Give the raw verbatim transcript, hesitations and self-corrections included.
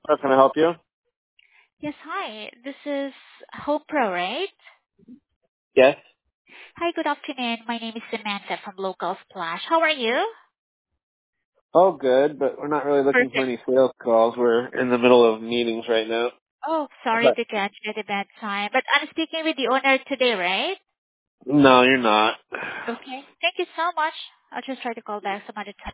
How can I help you? Yes, hi. This is Home Pro, right? Yes. Hi, good afternoon. My name is Samantha from Local Splash. How are you? Oh, good, but we're not really looking for Perfect. any sales calls. We're in the middle of meetings right now. Oh, sorry But to catch you at a bad time, but I'm speaking with the owner today, right? no, you're not. Okay. Thank you so much. I'll just try to call back some other time.